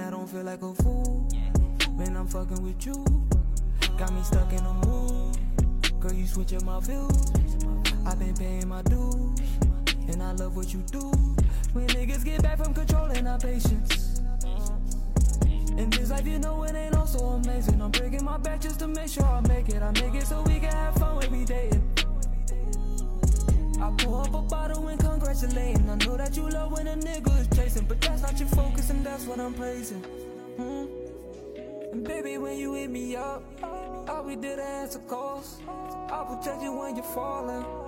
I don't feel like a fool. Man, I'm fucking with you. Got me stuck in a mood. Girl, you switching my views. I've been paying my dues, and I love what you do. When niggas get back from controlling our patience. In this life, you know it ain't all so amazing. I'm breaking my back just to make sure I make it. I make it so we can have fun when we dating. I pull up a bottle and congratulating. I know that you love when a nigga is chasing, but that's not your focus and that's what I'm praising. And baby, when you hit me up, all we did answer calls. I'll protect you when you're falling.